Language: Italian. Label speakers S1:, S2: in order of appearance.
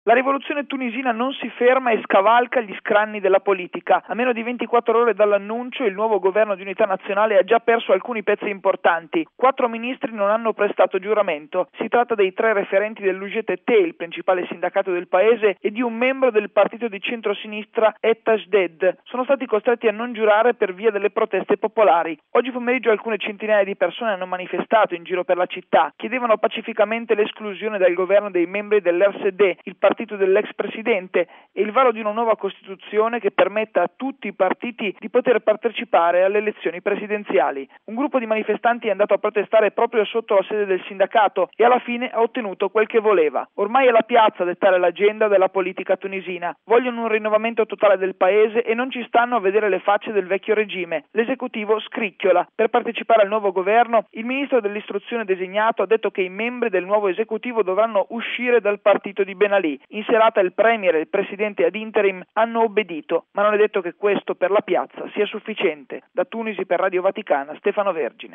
S1: La rivoluzione tunisina non si ferma e scavalca gli scranni della politica. A meno di 24 ore dall'annuncio, il nuovo governo di unità nazionale ha già perso alcuni pezzi importanti. 4 ministri non hanno prestato giuramento. Si tratta dei 3 referenti dell'UGTT, il principale sindacato del paese, e di un membro del partito di centrosinistra Etashded. Sono stati costretti a non giurare per via delle proteste popolari. Oggi pomeriggio alcune centinaia di persone hanno manifestato in giro per la città. Chiedevano pacificamente l'esclusione dal governo dei membri dell'RSD, il partito dell'ex presidente, e il varo di una nuova Costituzione che permetta a tutti i partiti di poter partecipare alle elezioni presidenziali. Un gruppo di manifestanti è andato a protestare proprio sotto la sede del sindacato e alla fine ha ottenuto quel che voleva. Ormai è la piazza a dettare l'agenda della politica tunisina. Vogliono un rinnovamento totale del paese e non ci stanno a vedere le facce del vecchio regime. L'esecutivo scricchiola. Per partecipare al nuovo governo, il ministro dell'istruzione designato ha detto che i membri del nuovo esecutivo dovranno uscire dal partito di Ben Ali. In serata il premier e il presidente ad interim hanno obbedito, ma non è detto che questo per la piazza sia sufficiente. Da Tunisi per Radio Vaticana, Stefano Vergine.